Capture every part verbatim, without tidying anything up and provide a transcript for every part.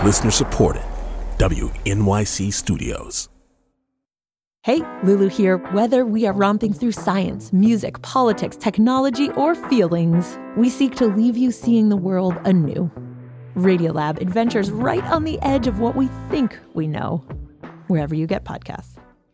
Listener supported. W N Y C Studios. Hey, Lulu here. Whether we are romping through science, music, politics, technology, or feelings, we seek to leave you seeing the world anew. Radiolab adventures right on the edge of what we think we know. Wherever you get podcasts.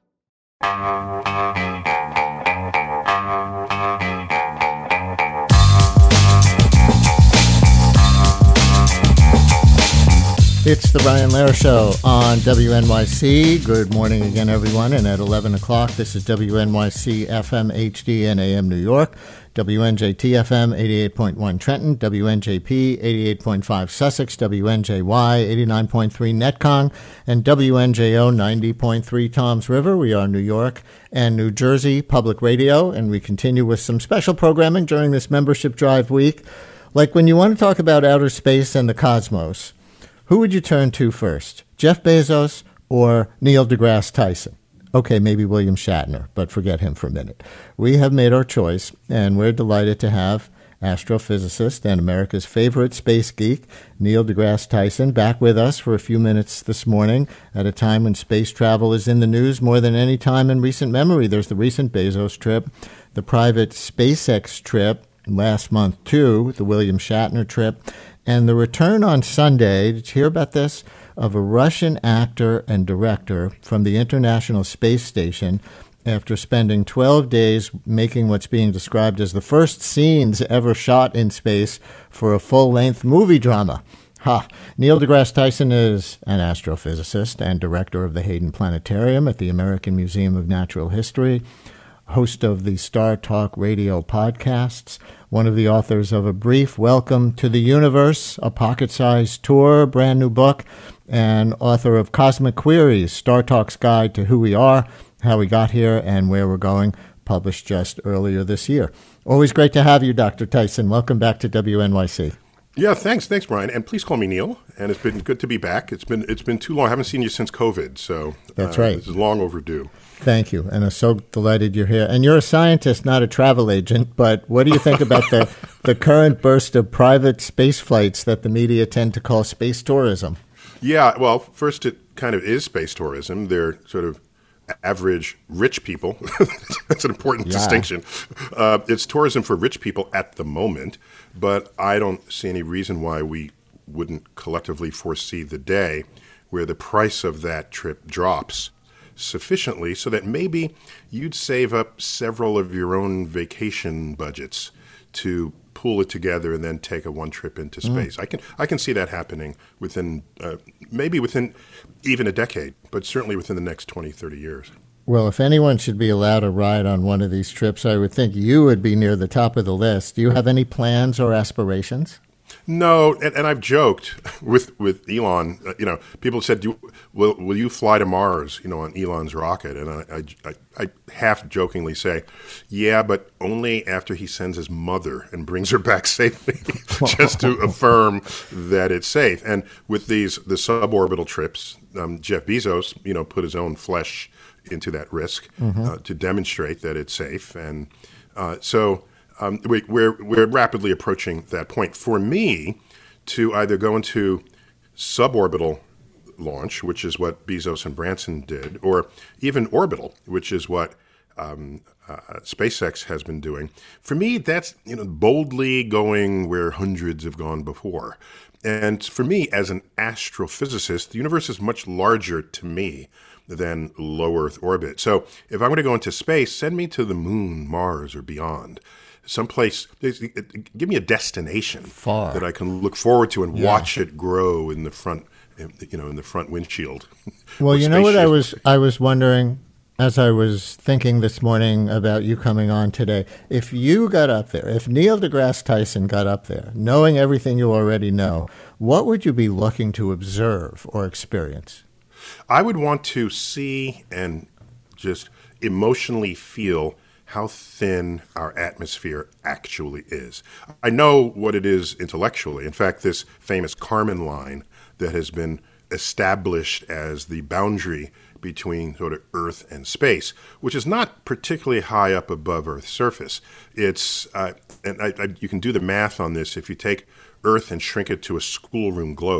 It's the Brian Lehrer Show on W N Y C. Good morning again, everyone. And at eleven o'clock, this is W N Y C F M H D and A M New York, W N J T F M eighty-eight point one Trenton, W N J P eighty-eight point five Sussex, W N J Y eighty-nine point three Netcong, and W N J O ninety point three Toms River. We are New York and New Jersey Public Radio, and we continue with some special programming during this membership drive week. Like when you want to talk about outer space and the cosmos, who would you turn to first, Jeff Bezos or Neil deGrasse Tyson? Okay, maybe William Shatner, but forget him for a minute. We have made our choice, and we're delighted to have astrophysicist and America's favorite space geek, Neil deGrasse Tyson, back with us for a few minutes this morning at a time when space travel is in the news more than any time in recent memory. There's the recent Bezos trip, the private SpaceX trip last month, too, the William Shatner trip, and the return on Sunday, did you hear about this, of a Russian actor and director from the International Space Station after spending twelve days making what's being described as the first scenes ever shot in space for a full-length movie drama. Ha! Neil deGrasse Tyson is an astrophysicist and director of the Hayden Planetarium at the American Museum of Natural History, host of the Star Talk radio podcasts, one of the authors of A Brief Welcome to the Universe, a pocket-sized tour, brand new book, and author of Cosmic Queries, Star Talk's Guide to Who We Are, How We Got Here, and Where We're Going, published just earlier this year. Always great to have you, Doctor Tyson. Welcome back to W N Y C. Yeah, thanks. Thanks, Brian. And please call me Neil. And it's been good to be back. It's been it's been too long. I haven't seen you since COVID, so that's uh, right. This is long overdue. Thank you. And I'm so delighted you're here. And you're a scientist, not a travel agent. But what do you think about the, the current burst of private space flights that the media tend to call space tourism? Yeah, well, first, it kind of is space tourism. They're sort of average rich people. That's an important yeah. distinction. Uh, it's tourism for rich people at the moment, but I don't see any reason why we wouldn't collectively foresee the day where the price of that trip drops sufficiently so that maybe you'd save up several of your own vacation budgets to pool it together and then take a one trip into space. Mm. I can I can see that happening within uh, maybe within even a decade, but certainly within the next twenty, thirty years. Well, if anyone should be allowed a ride on one of these trips, I would think you would be near the top of the list. Do you have any plans or aspirations? No, and, and I've joked with, with Elon. Uh, you know, people said, Do, "Will will you fly to Mars?" You know, on Elon's rocket, and I, I, I half jokingly say, "Yeah, but only after he sends his mother and brings her back safely, just to affirm that it's safe." And with these the suborbital trips, um, Jeff Bezos, you know, put his own flesh into that risk mm-hmm. uh, to demonstrate that it's safe, and uh, so. Um, we, we're we're rapidly approaching that point. For me, to either go into suborbital launch, which is what Bezos and Branson did, or even orbital, which is what um, uh, SpaceX has been doing. For me, that's you know boldly going where hundreds have gone before. And for me, as an astrophysicist, the universe is much larger to me than low Earth orbit. So if I'm going to go into space, send me to the moon, Mars, or beyond. Someplace, give me a destination Far. that I can look forward to and yeah. watch it grow in the front, you know, in the front windshield. Well, you know what I was I was wondering as I was thinking this morning about you coming on today. If you got up there, if Neil deGrasse Tyson got up there, knowing everything you already know, what would you be looking to observe or experience? I would want to see and just emotionally feel how thin our atmosphere actually is. I know what it is intellectually. In fact, this famous Kármán line that has been established as the boundary between sort of Earth and space, which is not particularly high up above Earth's surface. It's uh, and I, I, you can do the math on this. If you take Earth and shrink it to a schoolroom globe,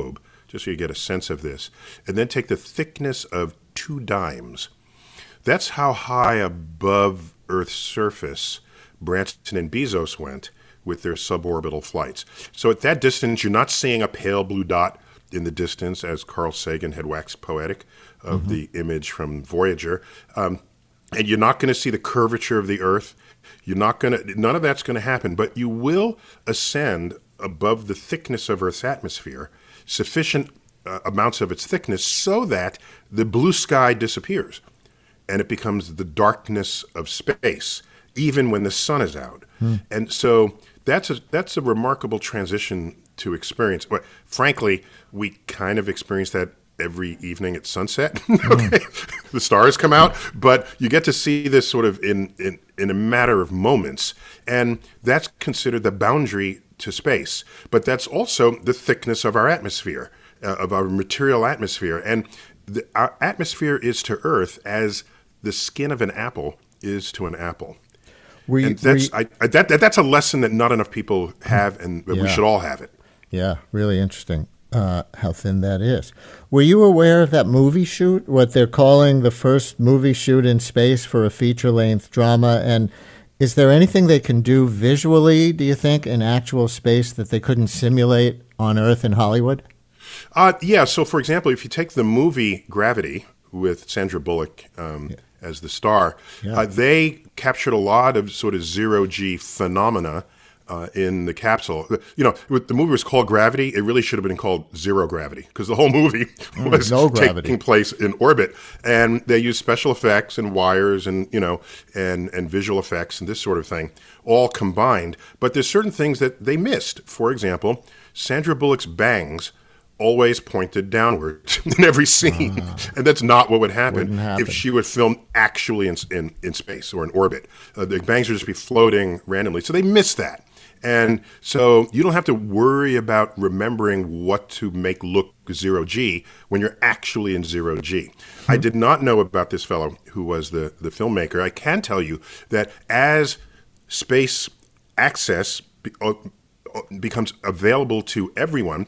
just so you get a sense of this, and then take the thickness of two dimes. That's how high above Earth's surface Branson and Bezos went with their suborbital flights. So at that distance, you're not seeing a pale blue dot in the distance, as Carl Sagan had waxed poetic of mm-hmm. the image from Voyager. Um, and you're not going to see the curvature of the Earth. You're not going to, none of that's going to happen, but you will ascend above the thickness of Earth's atmosphere, sufficient uh, amounts of its thickness so that the blue sky disappears and it becomes the darkness of space, even when the sun is out. Hmm. And so that's a, that's a remarkable transition to experience. But frankly, we kind of experience that every evening at sunset. Okay? The stars come out, but you get to see this sort of in, in, in a matter of moments. And that's considered the boundary to space. But that's also the thickness of our atmosphere, uh, of our material atmosphere. And the, our atmosphere is to Earth as the skin of an apple is to an apple. We, and that's, we, I, I, that, that, that's a lesson that not enough people have, and yeah. we should all have it. Yeah, really interesting uh, how thin that is. Were you aware of that movie shoot, what they're calling the first movie shoot in space for a feature-length drama? And is there anything they can do visually, do you think, in actual space that they couldn't simulate on Earth in Hollywood? Uh, yeah, so for example, if you take the movie Gravity with Sandra Bullock um, yeah. as the star, yeah. uh, they captured a lot of sort of zero-G phenomena uh, in the capsule. You know, the movie was called Gravity. It really should have been called Zero Gravity, because the whole movie mm, was no taking place in orbit. And they used special effects and wires and, you know, and, and visual effects and this sort of thing, all combined. But there's certain things that they missed. For example, Sandra Bullock's bangs always pointed downward in every scene. Uh, and that's not what would happen, happen if she would film actually in, in, in space or in orbit. Uh, the bangs would just be floating randomly. So they missed that. And so you don't have to worry about remembering what to make look zero G when you're actually in zero G. Hmm. I did not know about this fellow who was the, the filmmaker. I can tell you that as space access be, uh, becomes available to everyone,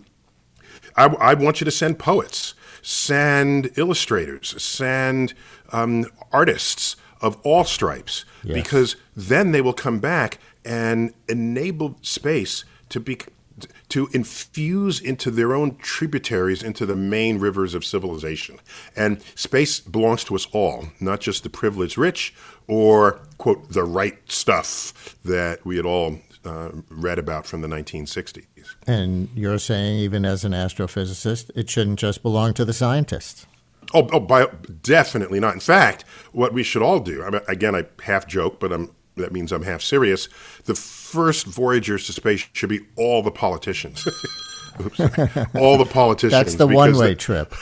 I, I want you to send poets, send illustrators, send um, artists of all stripes, yes. because then they will come back and enable space to be to infuse into their own tributaries into the main rivers of civilization. And space belongs to us all, not just the privileged rich or, quote, the right stuff that we had all uh, read about from the nineteen sixties. And you're saying, even as an astrophysicist, it shouldn't just belong to the scientists. Oh, oh by, definitely not. In fact, what we should all do, I mean, again, I half joke, but I'm that means I'm half serious. The first voyagers to space should be all the politicians. Oops, all the politicians. That's the one-way the, trip.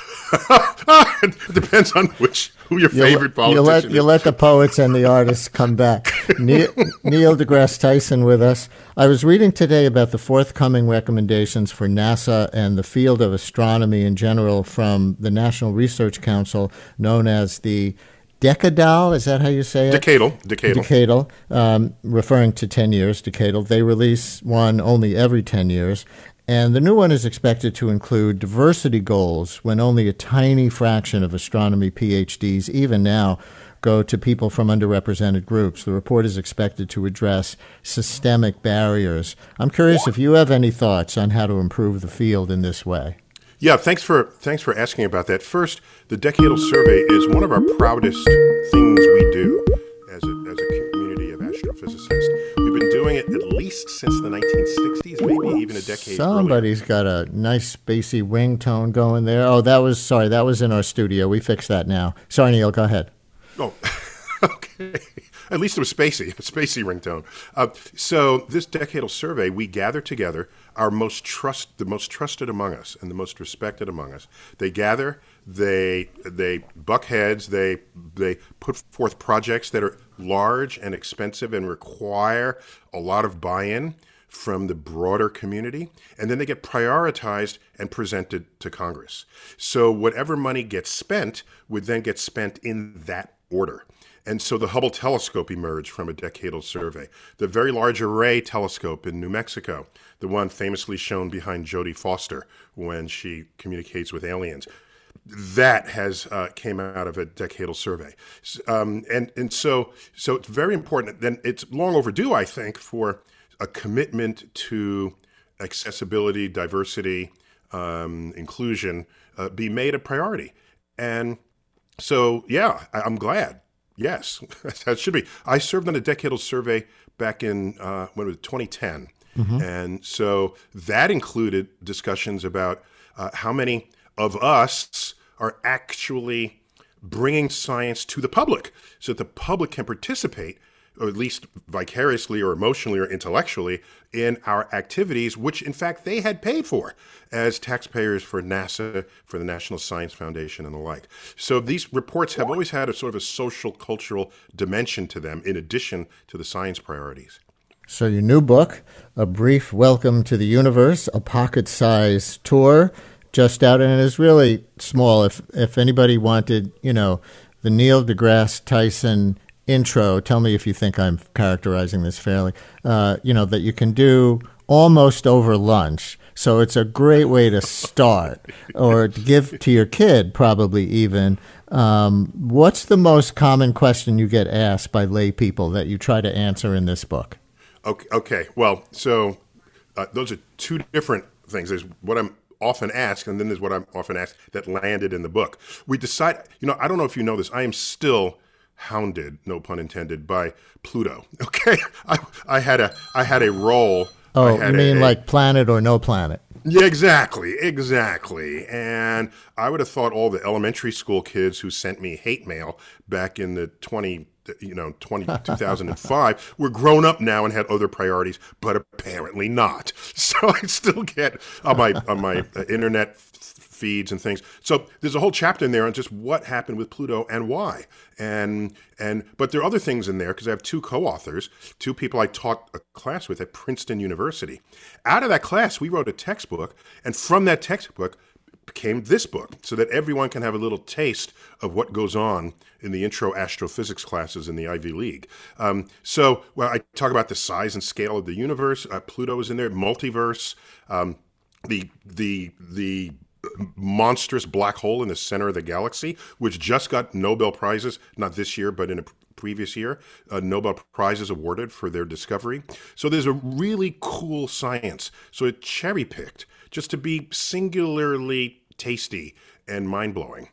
It depends on which who your you favorite politician you let, is. You let the poets and the artists come back. Neil, Neil deGrasse Tyson with us. I was reading today about the forthcoming recommendations for NASA and the field of astronomy in general from the National Research Council, known as the Decadal, is that how you say it? Decadal. Decadal. Decadal, um, referring to ten years, Decadal. They release one only every ten years. And the new one is expected to include diversity goals when only a tiny fraction of astronomy P H Ds, even now, go to people from underrepresented groups. The report is expected to address systemic barriers. I'm curious if you have any thoughts on how to improve the field in this way. Yeah, thanks for thanks for asking about that. First, the Decadal Survey is one of our proudest things we do as a, as a community of astrophysicists. We've been doing it at least since the nineteen sixties, maybe even a decade Somebody's earlier. got a nice spacey ringtone going there. Oh, that was, sorry, that was in our studio. We fixed that now. Sorry, Neil, go ahead. Oh, okay. At least it was spacey, a spacey ringtone. Uh, so this Decadal Survey, we gather together our most trust, the most trusted among us and the most respected among us. They gather, they they buck heads, they they put forth projects that are large and expensive and require a lot of buy-in from the broader community, and then they get prioritized and presented to Congress. So whatever money gets spent would then get spent in that order. And so the Hubble telescope emerged from a decadal survey. The Very Large Array telescope in New Mexico, the one famously shown behind Jodie Foster when she communicates with aliens, that has uh, came out of a decadal survey. Um, and and so so it's very important. Then it's long overdue, I think, for a commitment to accessibility, diversity, um, inclusion uh, be made a priority. And so, yeah, I, I'm glad. Yes, that should be. I served on a decadal survey back in uh, when it was twenty ten, mm-hmm. and so that included discussions about uh, how many of us are actually bringing science to the public, so that the public can participate, or at least vicariously or emotionally or intellectually, in our activities, which in fact they had paid for as taxpayers for NASA, for the National Science Foundation, and the like. So these reports have always had a sort of a social, cultural dimension to them in addition to the science priorities. So your new book, A Brief Welcome to the Universe, a pocket-sized tour, just out, and it is really small. If if anybody wanted, you know, the Neil deGrasse Tyson intro, tell me if you think I'm characterizing this fairly, uh, you know, that you can do almost over lunch. So it's a great way to start, or to give to your kid probably even. Um, what's the most common question you get asked by lay people that you try to answer in this book? Okay, okay. Well, so uh, those are two different things. There's what I'm often asked, and then there's what I'm often asked that landed in the book. We decide, you know, I don't know if you know this, I am still hounded, no pun intended, by Pluto. Okay, I, I had a I had a role. Oh, I had you mean a, like Planet or No Planet? Yeah, exactly, exactly. And I would have thought all the elementary school kids who sent me hate mail back in the twenty, you know, twenty, two thousand five were grown up now and had other priorities, but apparently not. So I still get on my on my uh, internet feeds and things. So there's a whole chapter in there on just what happened with Pluto and why. And and but there are other things in there because I have two co-authors, two people I taught a class with at Princeton University. Out of that class, we wrote a textbook, and from that textbook came this book, so that everyone can have a little taste of what goes on in the intro astrophysics classes in the Ivy League. Um, so, well, I talk about the size and scale of the universe. Uh, Pluto is in there, multiverse, um, the the the monstrous black hole in the center of the galaxy, which just got Nobel Prizes, not this year, but in a previous year, uh, Nobel Prizes awarded for their discovery. So there's a really cool science. So it cherry-picked just to be singularly tasty and mind-blowing.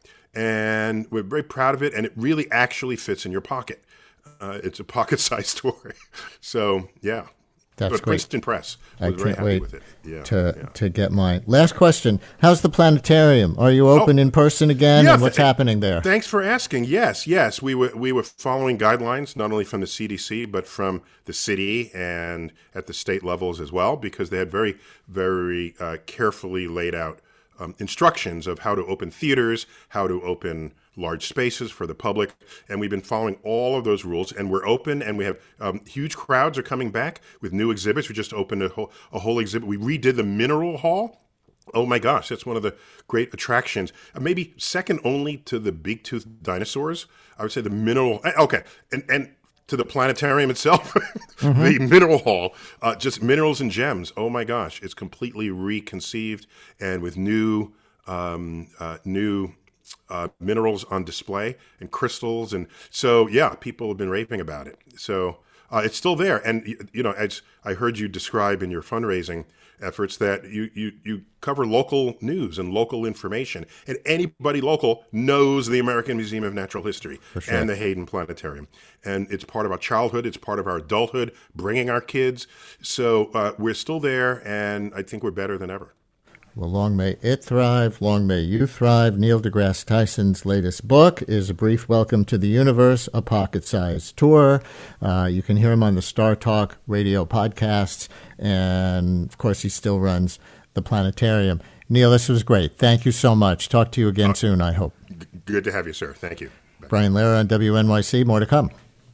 And we're very proud of it, and it really actually fits in your pocket. Uh, it's a pocket-sized story. So, yeah. That's but great. Princeton Press was I very can't happy wait with it. Yeah, to yeah. to get mine. Last question. How's the planetarium? Are you open Oh, in person again? yeah, and what's th- happening there? Thanks for asking. Yes, yes. We were we were following guidelines, not only from the C D C, but from the city and at the state levels as well, because they had very, very uh, carefully laid out um, instructions of how to open theaters, how to open large spaces for the public, and we've been following all of those rules, and we're open, and we have um, huge crowds are coming back with new exhibits. We just opened a whole, a whole exhibit. We redid the Mineral Hall. Oh my gosh, that's one of the great attractions. Uh, maybe second only to the big-toothed dinosaurs. I would say the Mineral, okay, and, and to the planetarium itself, mm-hmm. the Mineral Hall, uh, just minerals and gems. Oh my gosh, it's completely reconceived and with new, um, uh, new, Uh, minerals on display and crystals. And so, yeah, people have been raving about it. So uh, it's still there. And, you know, as I heard you describe in your fundraising efforts, that you, you, you cover local news and local information. And anybody local knows the American Museum of Natural History sure. and the Hayden Planetarium. And it's part of our childhood. It's part of our adulthood, bringing our kids. So uh, we're still there, and I think we're better than ever. Well, long may it thrive. Long may you thrive. Neil deGrasse Tyson's latest book is A Brief Welcome to the Universe, a pocket-sized tour. Uh, you can hear him on the Star Talk radio podcasts. And, of course, he still runs the planetarium. Neil, this was great. Thank you so much. Talk to you again uh, soon, I hope. Good to have you, sir. Thank you. Bye. Brian Lehrer on W N Y C. More to come.